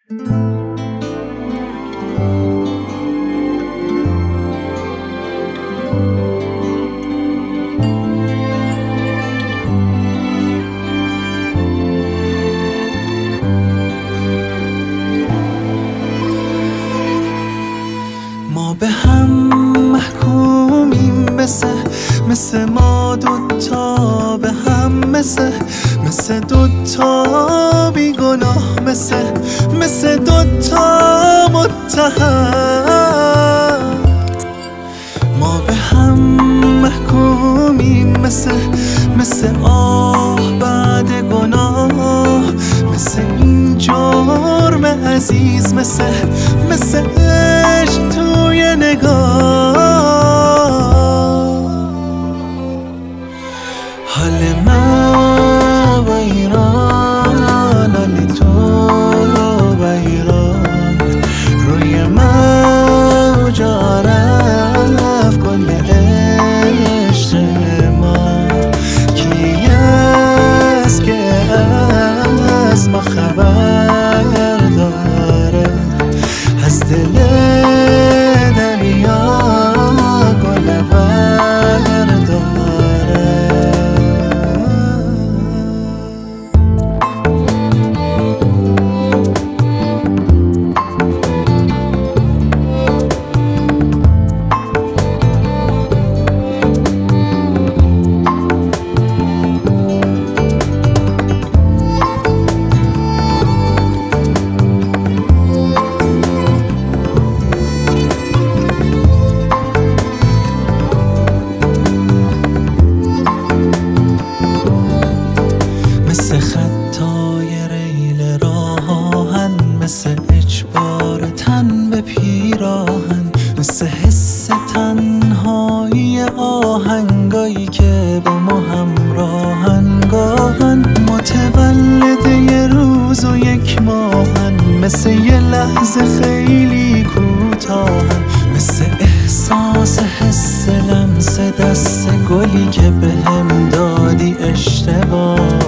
ما به هم محکومیم مثل ما دوتا به هم مثل دوتا بیگناه مثل دوتا متهم. ما به هم محکومیم مثل آه بعد گناه، مثل این جرم عزیز مثل عشق توی نگاه. حال ما با ایران، حال تو با ایران، روی موجا رفت کل عشق ما. کی است که از ما خبر داره، از دل دریا گل برداره. مثل خطای ریل راهن، مثل اجبار تن به پیراهن، مثل حس تنهایی آهنگایی که با ما همراهن. گاهن متولد یه روز و یک ماهن، مثل یه لحظه خیلی کوتاهن، مثل احساس حس لمس دست گلی که بهم دادی اشتباه.